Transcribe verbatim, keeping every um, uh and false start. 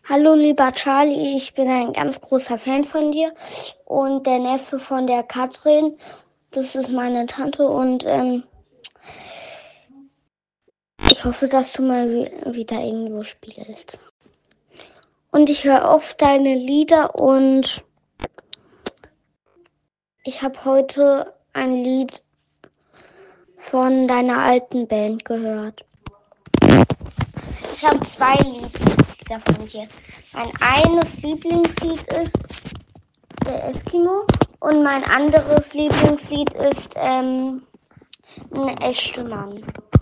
Hallo lieber Charlie, ich bin ein ganz großer Fan von dir und der Neffe von der Katrin, das ist meine Tante und ähm, ich hoffe, dass du mal wieder irgendwo spielst. Und ich höre oft deine Lieder und ich habe heute ein Lied von deiner alten Band gehört. Ich habe zwei Lieblingslieder von dir. Mein eines Lieblingslied ist der Eskimo und mein anderes Lieblingslied ist ähm, ein echter Mann.